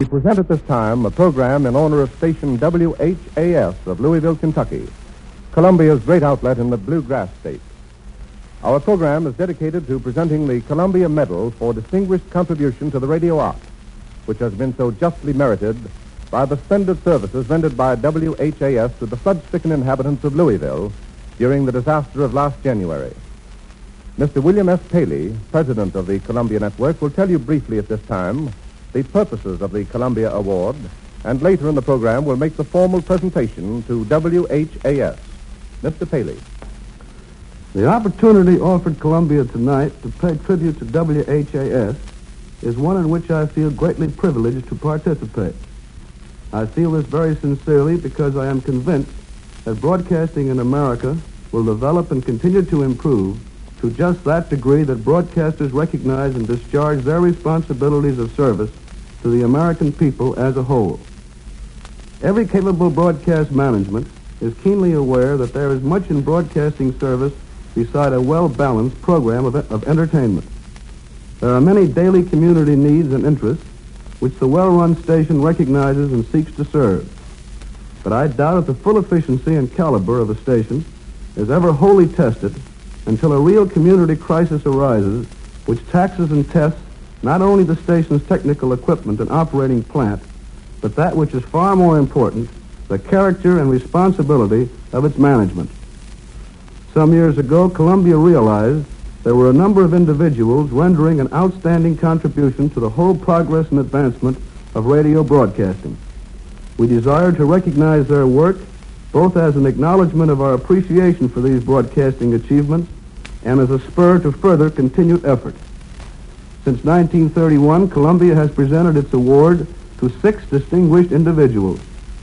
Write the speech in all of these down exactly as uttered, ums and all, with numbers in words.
present at this time a program in honor of station W H A S of Louisville, Kentucky, Columbia's great outlet in the Bluegrass State. Our program is dedicated to presenting the Columbia Medal for distinguished contribution to the radio art, which has been so justly merited by the splendid services rendered by W H A S to the flood-stricken inhabitants of Louisville during the disaster of last January. Mister William S. Paley, president of the Columbia Network, will tell you briefly at this time the purposes of the Columbia Award, and later in the program will make the formal presentation to W H A S. Mister Paley. The opportunity offered Columbia tonight to pay tribute to W H A S is one in which I feel greatly privileged to participate. I feel this very sincerely because I am convinced that broadcasting in America will develop and continue to improve to just that degree that broadcasters recognize and discharge their responsibilities of service to the American people as a whole. Every capable broadcast management is keenly aware that there is much in broadcasting service beside a well-balanced program of, of entertainment. There are many daily community needs and interests which the well-run station recognizes and seeks to serve. But I doubt if the full efficiency and caliber of a station is ever wholly tested until a real community crisis arises which taxes and tests not only the station's technical equipment and operating plant, but that which is far more important, the character and responsibility of its management. Some years ago, Columbia realized there were a number of individuals rendering an outstanding contribution to the whole progress and advancement of radio broadcasting. We desired to recognize their work both as an acknowledgement of our appreciation for these broadcasting achievements and as a spur to further continued effort. Since nineteen thirty-one, Columbia has presented its award to six distinguished individuals.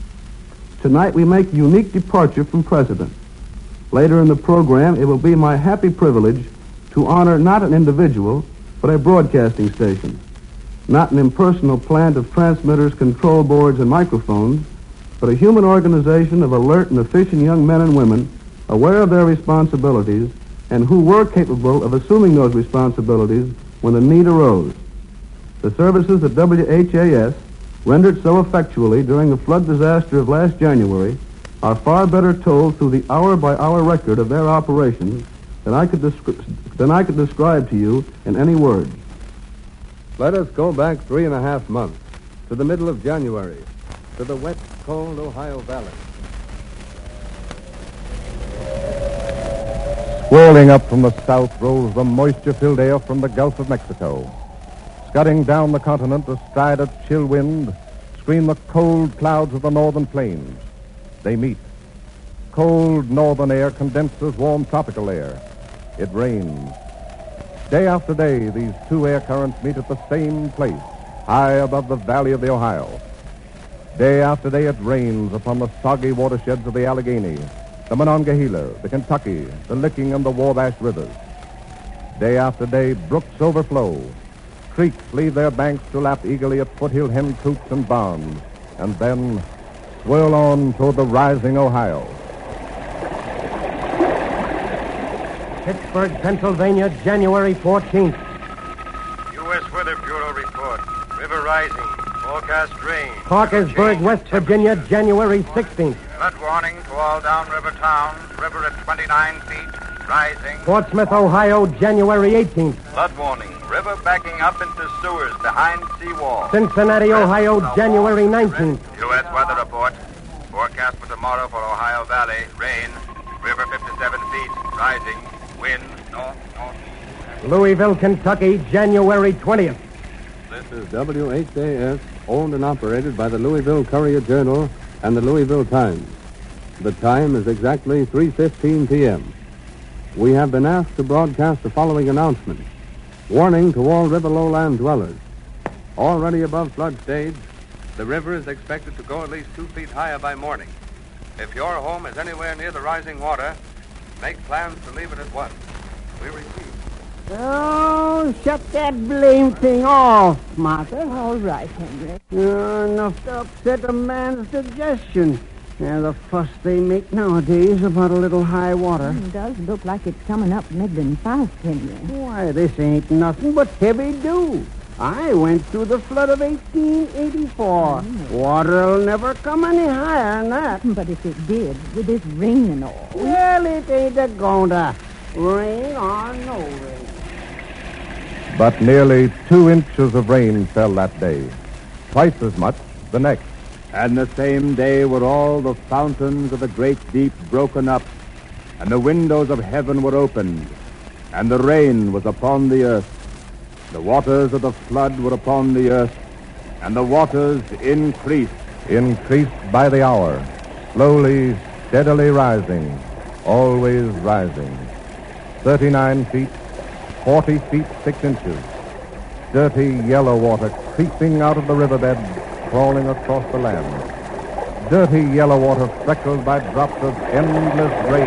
Tonight we make a unique departure from precedent. Later in the program, it will be my happy privilege to honor not an individual, but a broadcasting station. Not an impersonal plant of transmitters, control boards, and microphones, but a human organization of alert and efficient young men and women aware of their responsibilities and who were capable of assuming those responsibilities when the need arose. The services that W H A S rendered so effectually during the flood disaster of last January are far better told through the hour-by-hour record of their operations than I could descri- than I could describe to you in any words. Let us go back three and a half months to the middle of January, to the wet, cold Ohio Valley. Swirling up from the south rolls the moisture-filled air from the Gulf of Mexico. Scudding down the continent astride a chill wind, scream the cold clouds of the northern plains. They meet. Cold northern air condenses warm tropical air. It rains. Day after day, these two air currents meet at the same place, high above the valley of the Ohio. Day after day, it rains upon the soggy watersheds of the Allegheny, the Monongahela, the Kentucky, the Licking, and the Wabash rivers. Day after day, brooks overflow. Creeks leave their banks to lap eagerly at foothill hen coops and barns, and then swirl on toward the rising Ohio. Pittsburgh, Pennsylvania, January fourteenth. U S Weather Bureau report. River rising. Forecast rain. Parkersburg, West Virginia, January sixteenth. Flood warning to all downriver towns. River at twenty-nine feet. Rising. Portsmouth, Ohio, January eighteenth. Flood warning. River backing up into sewers behind seawall. Cincinnati, Ohio, January nineteenth. U S Weather report. Forecast for tomorrow for Ohio Valley. Rain. River fifty-seven feet. Rising. Wind north, northeast. Louisville, Kentucky, January twentieth. This is W H A S, owned and operated by the Louisville Courier-Journal and the Louisville Times. The time is exactly three fifteen p.m. We have been asked to broadcast the following announcement. Warning to all river lowland dwellers. Already above flood stage, the river is expected to go at least two feet higher by morning. If your home is anywhere near the rising water, make plans to leave it at once. We repeat. Oh, shut that blame thing off, Martha. All right, Henry. Uh, enough to upset a man's digestion. Yeah, the fuss they make nowadays about a little high water. It does look like it's coming up middling fast, Henry. Why, this ain't nothing but heavy dew. I went through the flood of eighteen eighty-four. Mm. Water'll never come any higher than that. But if it did, with this rain and all. Well, it ain't a gonna. Rain or no rain. But nearly two inches of rain fell that day, twice as much the next. And the same day were all the fountains of the great deep broken up, and the windows of heaven were opened, and the rain was upon the earth. The waters of the flood were upon the earth, and the waters increased. Increased by the hour, slowly, steadily rising, always rising. Thirty-nine feet, forty feet, six inches. Dirty yellow water creeping out of the riverbed, crawling across the land. Dirty yellow water freckled by drops of endless rain.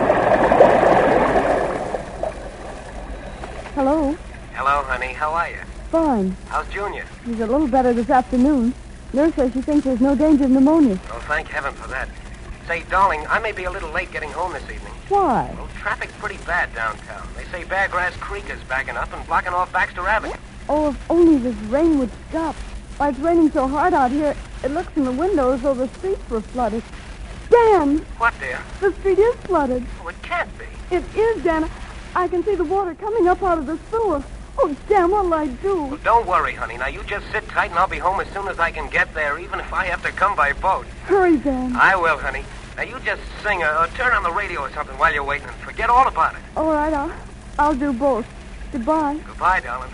Hello? Hello, honey. How are you? Fine. How's Junior? He's a little better this afternoon. Nurse says she thinks there's no danger of pneumonia. Oh, thank heaven for that. Say, darling, I may be a little late getting home this evening. Why? Well, traffic's pretty bad downtown. They say Beargrass Creek is backing up and blocking off Baxter Avenue. Oh, if only this rain would stop. Why, it's raining so hard out here, it looks in the windows as though the streets were flooded. Dan! What, dear? The street is flooded. Oh, it can't be. It is, Dan. I can see the water coming up out of the sewer. Oh, Dan, what'll I do? Well, don't worry, honey. Now, you just sit tight and I'll be home as soon as I can get there, even if I have to come by boat. Hurry, Dan. I will, honey. Now, you just sing or, or turn on the radio or something while you're waiting and forget all about it. All right, I'll, I'll do both. Goodbye. Goodbye, darling.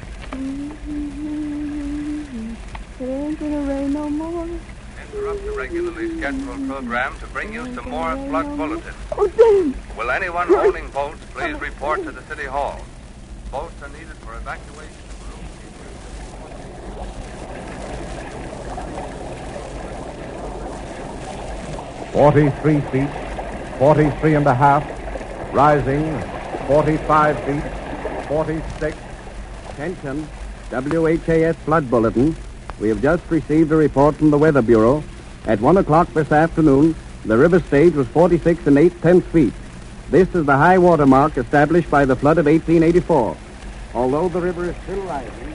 It ain't gonna rain no more. Interrupt the regularly scheduled program to bring you some more flood bulletins. Oh, Dan! Will anyone owning boats please report to the City Hall? Boats are needed for evacuation. Forty-three feet, forty-three and a half, rising, forty-five feet, forty-six. Attention, W H A S Flood Bulletin. We have just received a report from the Weather Bureau. At one o'clock this afternoon, the river stage was forty-six and eight-tenths feet. This is the high water mark established by the flood of eighteen eighty-four. Although the river is still rising...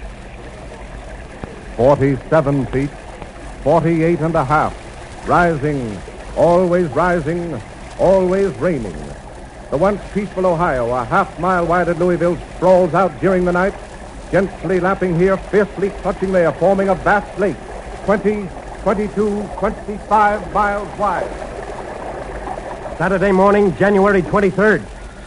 Forty-seven feet, forty-eight and a half, rising, always rising, always raining. The once peaceful Ohio, a half mile wide at Louisville, sprawls out during the night, gently lapping here, fiercely clutching there, forming a vast lake, twenty, twenty-two, twenty-five miles wide. Saturday morning, January twenty-third.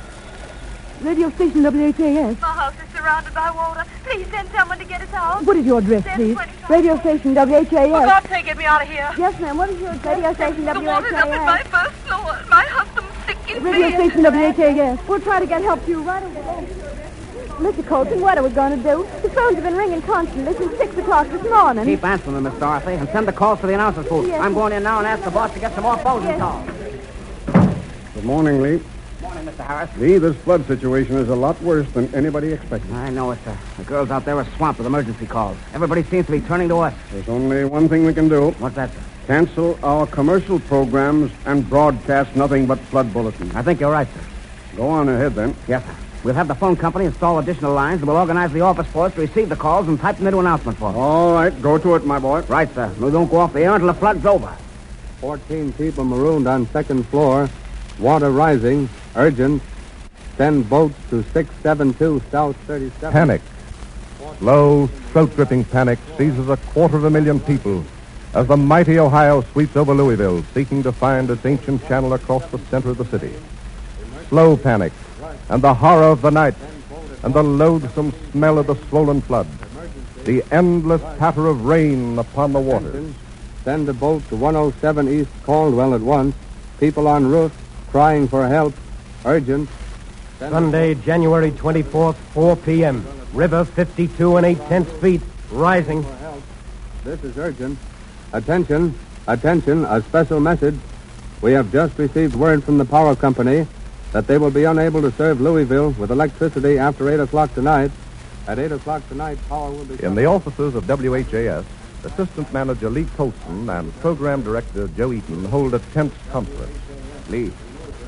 Radio station W H A S. My house is surrounded by water. Please send someone to get us out. What is your address, Send please? twenty-five. Radio station W H A For S. God's sake, get me out of here. Yes, ma'am. What is your address? Radio station The W H A S. water's up in my first floor. My husband's sick in Radio bed. station W H A S. We'll try to get help to you right away. Mister Colton, what are we going to do? The phones have been ringing constantly since six o'clock this morning. Keep answering them, Miss Dorothy, and send the calls to the announcer's booth. Yes. I'm going in now and ask the boss to get some more phones Yes. calls. Good morning, Lee. Morning, Mister Harris. Lee, this flood situation is a lot worse than anybody expected. I know it, sir. The girls out there are swamped with emergency calls. Everybody seems to be turning to us. There's only one thing we can do. What's that, sir? Cancel our commercial programs and broadcast nothing but flood bulletins. I think you're right, sir. Go on ahead, then. Yes, sir. We'll have the phone company install additional lines, and we'll organize the office force to receive the calls and type them into announcement for us. All right, go to it, my boy. Right, sir. We don't go off the air until the flood's over. Fourteen people marooned on second floor. Water rising. Urgent. Send boats to six seven two South thirty-seven. Panic. Slow, throat-gripping panic seizes a quarter of a million people as the mighty Ohio sweeps over Louisville, seeking to find its ancient channel across the center of the city. Slow panic, and the horror of the night, and the loathsome smell of the swollen flood. The endless patter of rain upon the waters. Send a boat to one oh seven East Caldwell at once. People en route, crying for help. Urgent. Send Sunday, January twenty-fourth, four p.m. River fifty-two and eight-tenths feet, rising. for help. This is urgent. Attention, attention, a special message. We have just received word from the power company that they will be unable to serve Louisville with electricity after eight o'clock tonight. At eight o'clock tonight, power will be... In the offices of W H A S, Assistant Manager Lee Colson and Program Director Joe Eaton hold a tense conference. Lee.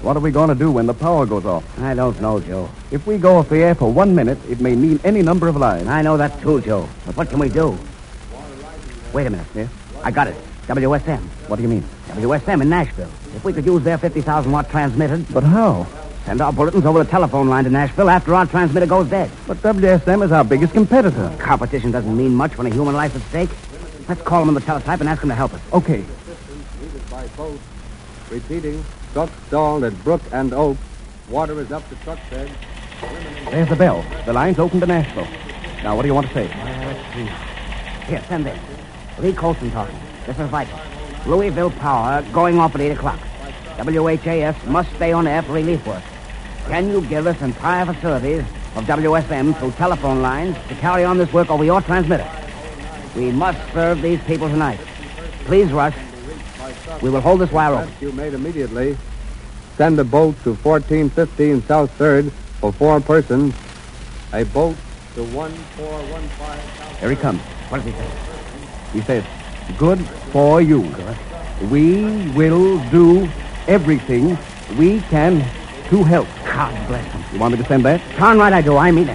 What are we going to do when the power goes off? I don't know, Joe. If we go off the air for one minute, it may mean any number of lives. I know that too, Joe. But what can we do? Wait a minute. Yeah? I got it. W S M. What do you mean? W S M in Nashville. If we could use their fifty thousand watt transmitter, But how? send our bulletins over the telephone line to Nashville after our transmitter goes dead. But W S M is our biggest competitor. Competition doesn't mean much when a human life's at stake. Let's call them on the teletype and ask them to help us. Okay. By boat. Repeating. Truck stalled at Brook and Oak. Water is up to truck bed. There's the bell. The line's open to Nashville. Now, what do you want to say? Uh, let's see. Here, send this. Lee Colson talking. This is vital. Louisville Power going off at eight o'clock. W H A S must stay on air for relief work. Can you give us entire facilities of W S M through telephone lines to carry on this work over your transmitter? We must serve these people tonight. Please rush. We will hold this wire open. Rescue made immediately. Send a boat to fourteen fifteen South third for four persons. A boat to one four one five South. Here he comes. What does he say? He says, good for you. Good. We will do everything we can to help. God bless him. You want me to send that? Darn right I do. I mean it.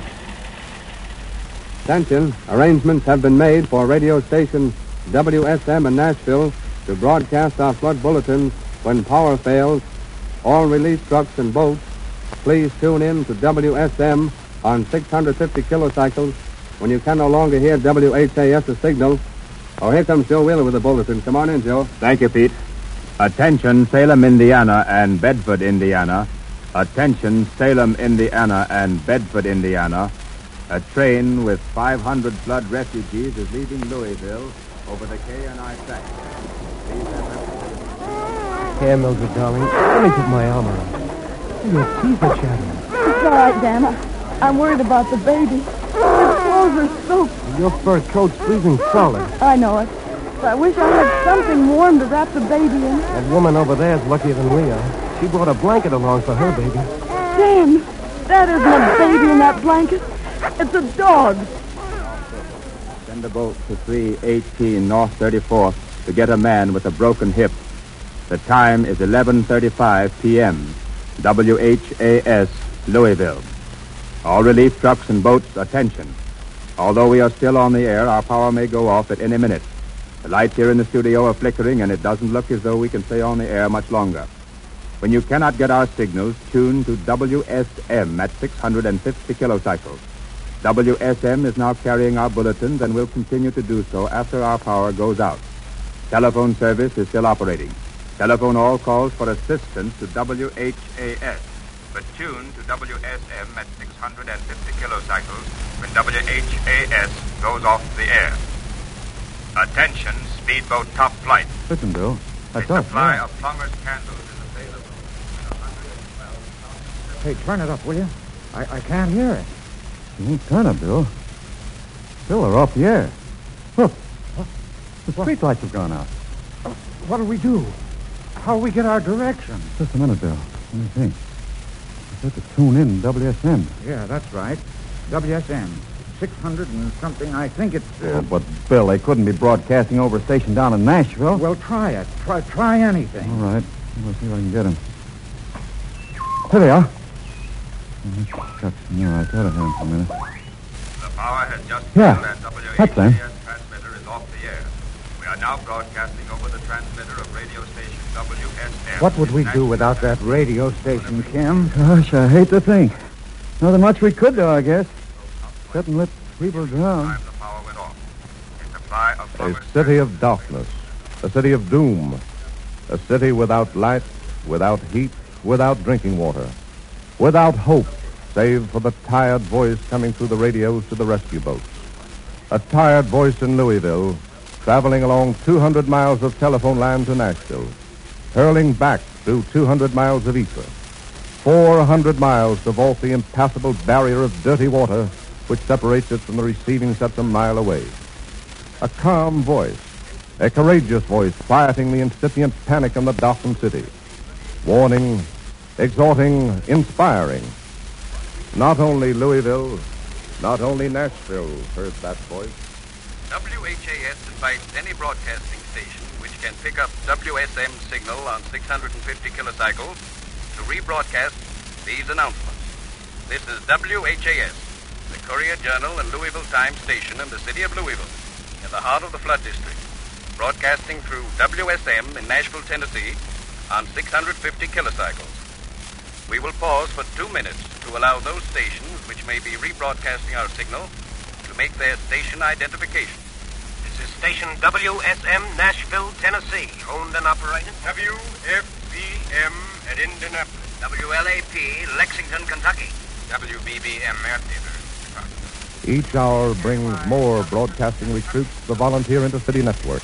Attention. Arrangements have been made for radio station W S M in Nashville to broadcast our flood bulletins when power fails. All relief trucks and boats, please tune in to W S M on six hundred fifty kilocycles when you can no longer hear W H A S's signal. Oh, here comes Joe Wheeler with the bulletin. Come on in, Joe. Thank you, Pete. Attention, Salem, Indiana and Bedford, Indiana. Attention, Salem, Indiana and Bedford, Indiana. A train with five hundred flood refugees is leaving Louisville over the K and I track. Please have Here, Mildred, darling. Let me put my arm around. Your teeth are chattering. It's all right, Dan. I, I'm worried about the baby. His clothes are soaked. Your fur coat's freezing solid. I know it. I wish I had something warm to wrap the baby in. That woman over there is luckier than we are. She brought a blanket along for her baby. Dan, that isn't a baby in that blanket. It's a dog. Send a boat to three eighteen North thirty-fourth to get a man with a broken hip. The time is eleven thirty-five p.m. W H A S, Louisville. All relief trucks and boats, attention. Although we are still on the air, our power may go off at any minute. The lights here in the studio are flickering, and it doesn't look as though we can stay on the air much longer. When you cannot get our signals, tune to W S M at six hundred fifty kilocycles. W S M is now carrying our bulletins and will continue to do so after our power goes out. Telephone service is still operating. Telephone all calls for assistance to W H A S, but tune to W S M at six hundred fifty kilocycles when W H A S goes off the air. Attention, speedboat top flight. Listen, Bill. A That's us. supply yeah. of plumber's candles is available. Hey, turn it up, will you? I, I can't hear it. You won't turn it, Bill. Bill, they're off the air. Look. The street lights have gone out. What'll we do? How'll we get our direction? Just a minute, Bill. Let me think. I said to tune in W S M. Yeah, that's right. W S M. six hundred and something. I think it's... Uh, Oh, but, Bill, they couldn't be broadcasting over a station down in Nashville. well, try it. Try try anything. All right. We'll see if I can get him. Here they are. Oh, shucks. No, I thought I had him for a minute. The power has just Yeah, failed and W H A that's them. S transmitter is off the air. We are now broadcasting over the transmitter of radio station W S M. What would we do without that radio station, Kim? Gosh, I hate to think. Nothing much we could do, I guess. Except and let people drown. Time the power went off. A supply of A plumber's city of darkness. A city of doom. A city without light, without heat, without drinking water. Without hope, save for the tired voice coming through the radios to the rescue boats. A tired voice in Louisville, traveling along two hundred miles of telephone line to Nashville, hurling back through two hundred miles of ether, four hundred miles to vault the impassable barrier of dirty water which separates it from the receiving sets a mile away. A calm voice, a courageous voice quieting the incipient panic in the darkened city, warning, exhorting, inspiring. Not only Louisville, not only Nashville heard that voice. W H A S invites any broadcasting station which can pick up W S M signal on six hundred fifty kilocycles to rebroadcast these announcements. This is W H A S, the Courier-Journal and Louisville Times station in the city of Louisville, in the heart of the flood district, broadcasting through W S M in Nashville, Tennessee, on six hundred fifty kilocycles. We will pause for two minutes to allow those stations which may be rebroadcasting our signal to make their station identification. This is station W S M, Nashville, Tennessee, owned and operated. W F B M at Indianapolis. W L A P, Lexington, Kentucky. W B B M at Chicago. Each hour brings more broadcasting recruits to the Volunteer Intercity Network,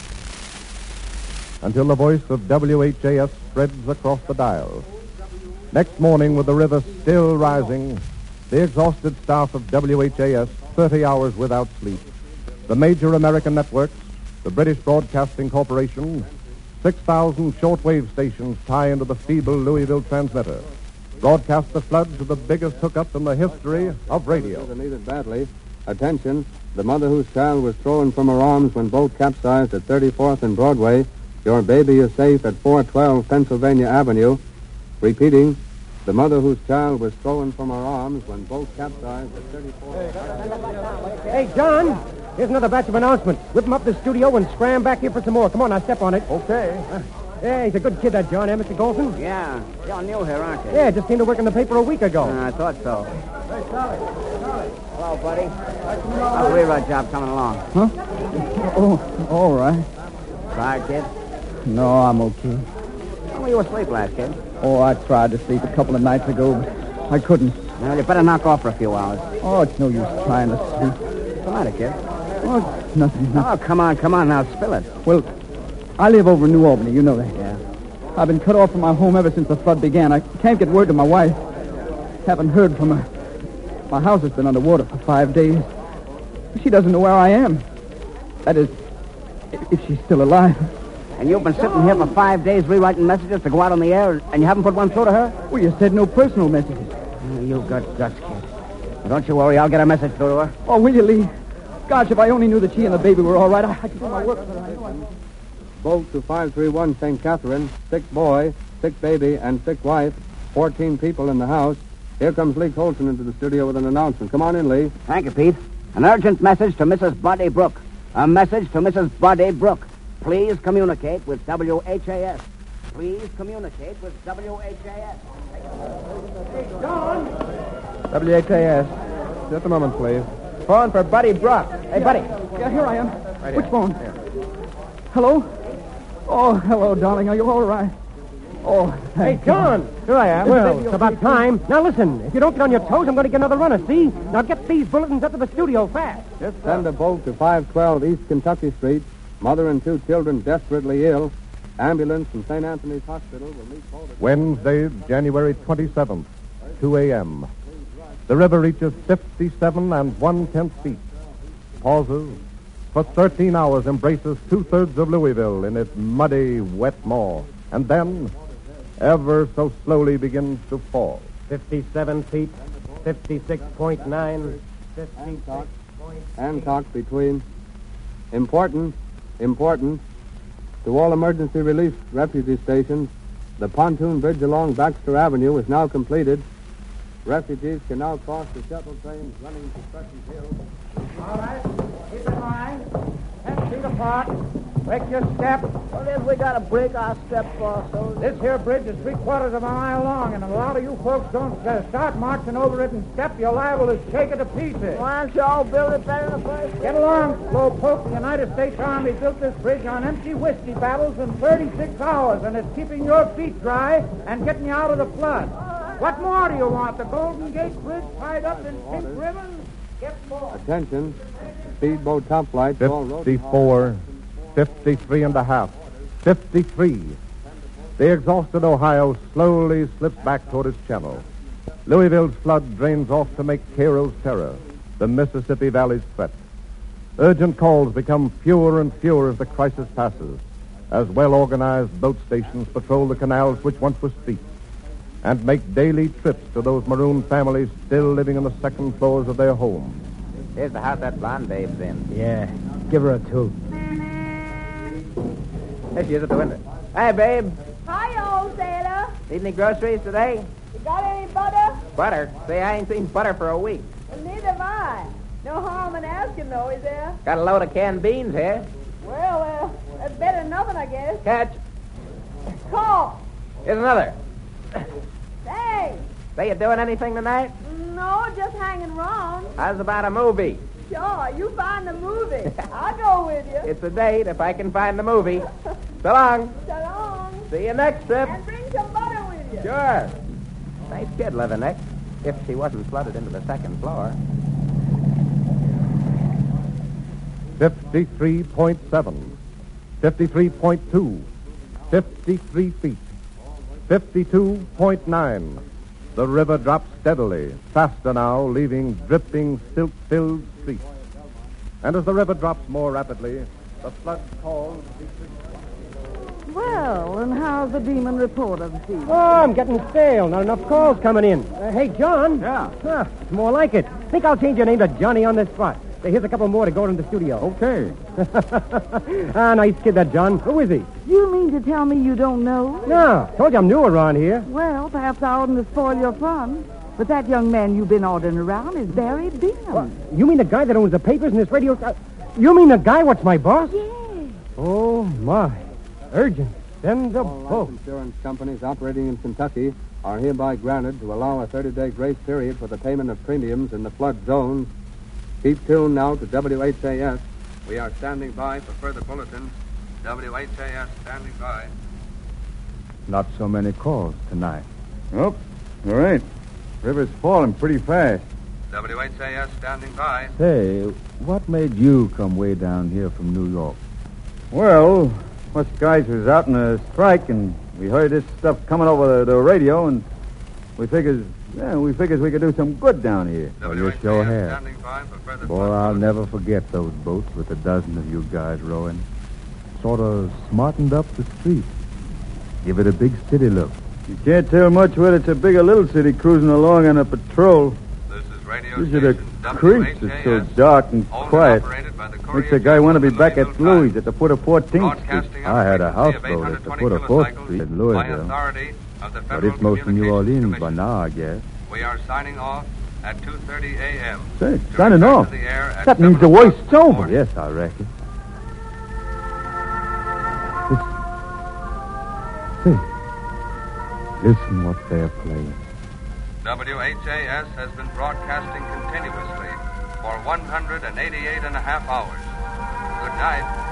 until the voice of W H A S spreads across the dial. Next morning, with the river still rising, the exhausted staff of W H A S, thirty hours without sleep, the major American networks, the British Broadcasting Corporation, six thousand shortwave stations tie into the feeble Louisville transmitter, broadcast the floods of the biggest hookup in the history of radio. Services are needed badly. Attention, the mother whose child was thrown from her arms when boat capsized at thirty-fourth and Broadway. Your baby is safe at four twelve Pennsylvania Avenue. Repeating, the mother whose child was thrown from her arms when boat capsized at thirty-fourth. Hey, John, here's another batch of announcements. Whip them up to the studio and scram back here for some more. Come on, now, step on it. Okay. Uh, yeah, he's a good kid, that John, eh, Mister Golson? Yeah. You're new here, aren't you? Yeah, just came to work in the paper a week ago. Uh, I thought so. Hey, Charlie. Charlie. Hello, buddy. How's the rewrite job coming along? Huh? Oh, all right. Tired, kid? No, I'm okay. When were you asleep last, kid? Oh, I tried to sleep a couple of nights ago, but I couldn't. Well, you better knock off for a few hours. Oh, it's no use trying to sleep. What's the matter, kid? Oh, it's nothing. nothing. Oh, come on, come on now, spill it. Well, I live over in New Albany, you know that. Yeah. I've been cut off from my home ever since the flood began. I can't get word to my wife. Haven't heard from her. My house has been underwater for five days. She doesn't know where I am. That is, if she's still alive. And you've been sitting here for five days rewriting messages to go out on the air, and you haven't put one through to her? Well, you said no personal messages. Oh, you've got guts, kid. Well, don't you worry, I'll get a message through to her. Oh, will you, Lee? Gosh, if I only knew that she and the baby were all right, I, I could do my work for her. I know I know. Boat to five three one Saint Catherine, sick boy, sick baby, and sick wife, fourteen people in the house. Here comes Lee Colson into the studio with an announcement. Come on in, Lee. Thank you, Pete. An urgent message to Missus Buddy Brooke. A message to Missus Buddy Brooke. Please communicate with W H A S. Please communicate with W H A S. Hey, John! W H A S. Just a moment, please. Phone for Buddy Brooke. Hey, Buddy. Yeah, here I am. Right Which here. phone? Here. Hello? Oh, hello, darling. Are you all right? Oh, Hey, thank John. Here I am. Well, it's about time. Now, listen. If you don't get on your toes, I'm going to get another runner, see? Now, get these bulletins up to the studio fast. Yes, send a boat to five twelve East Kentucky Street. Mother and two children desperately ill. Ambulance from Saint Anthony's Hospital will meet both. Wednesday, January twenty-seventh, two a.m. The river reaches fifty-seven and one-tenth feet. Pauses. For thirteen hours embraces two-thirds of Louisville in its muddy, wet maw. And then, ever so slowly begins to fall. fifty-seven feet, fifty-six point nine, fifty-six point... Hancock between. Important, important. To all emergency relief refugee stations, the pontoon bridge along Baxter Avenue is now completed. Refugees can now cross the shuttle trains running to Crescent Hill. All right. Keep in mind. Ten feet apart. Break your step. Well, if we got to break our step for so. This here bridge is three quarters of a mile long, and a lot of you folks don't uh, start marching over it and step. You're liable to shake it to pieces. Why don't you all build it better in the first place? Get along, Slowpoke. The United States Army built this bridge on empty whiskey barrels in thirty-six hours, and it's keeping your feet dry and getting you out of the flood. What more do you want? The Golden Gate Bridge tied up in pink ribbons? Get more. Attention. Speedboat top flights. all road- fifty-four, fifty-three and a half, fifty-three. The exhausted Ohio slowly slips back toward its channel. Louisville's flood drains off to make Cairo's terror, the Mississippi Valley's threat. Urgent calls become fewer and fewer as the crisis passes, as well-organized boat stations patrol the canals which once were streets, and make daily trips to those marooned families still living in the second floors of their homes. Here's the house that blonde babe's in. Yeah. Give her a two. There she is at the window. Hey, babe. Hi, old sailor. Need any groceries today? You got any butter? Butter? Say, I ain't seen butter for a week. Well, neither have I. No harm in asking, though, is there? Got a load of canned beans here. Well, uh, that's better than nothing, I guess. Catch. Call. Here's another. Hey. Say, you doing anything tonight? No, just hanging around. How's about a movie? Sure, you find the movie. I'll go with you. It's a date if I can find the movie. So long. So long. See you next trip. And bring some butter with you. Sure. Nice kid, Leatherneck. If she wasn't flooded into the second floor. fifty-three point seven, fifty-three point two, fifty-three feet, fifty-two point nine. The river drops steadily, faster now, leaving dripping, silt-filled streets. And as the river drops more rapidly, the flood calls... Well, and how's the demon reporter this evening? Oh, I'm getting stale. Not enough calls coming in. Uh, hey, John. Yeah? Huh, it's more like it. Think I'll change your name to Johnny on this spot. Say, here's a couple more to go in the studio. Okay. Ah, nice kid, that John. Who is he? You mean to tell me you don't know? No. Told you I'm new around here. Well, perhaps I oughtn't to spoil your fun. But that young man you've been ordering around is Barry Bingham. What? You mean the guy that owns the papers and this radio... Uh, you mean the guy what's my boss? Yes. Oh, my. Urgent. Send the All boat. life insurance companies operating in Kentucky are hereby granted to allow a thirty-day grace period for the payment of premiums in the flood zones. Keep tuned now to W H A S. We are standing by for further bulletins. W H A S standing by. Not so many calls tonight. Oh, all right. River's falling pretty fast. W H A S standing by. Say, what made you come way down here from New York? Well, us guys was out in a strike, and we heard this stuff coming over the, the radio, and we figures, yeah, we figures we could do some good down here. Well, you sure have. Standing by for further Boy, I'll never forget those boats with a dozen of you guys rowing. Sort of smartened up the street. Give it a big city look. You can't tell much whether it's a big or little city cruising along on a patrol. This is radio These are the station creeks that's so dark and owned and quiet. operated by the Makes Courier a guy want to be Journal back and at Louisville Louis at the foot of fourteenth Street. Broadcasting I had a on frequency houseboat of at the 820 foot of fourth kilocycles Street in by Louisville. authority of the But Federal it's most of New Communications Orleans Commission. by now, I guess. We are signing off at two thirty a.m. Say, To signing return off. to the air at That means seven the o'clock worst's in the over. morning. Yes, I reckon. Say, listen what they're playing. W H A S has been broadcasting continuously for one hundred eighty-eight and a half hours. Good night.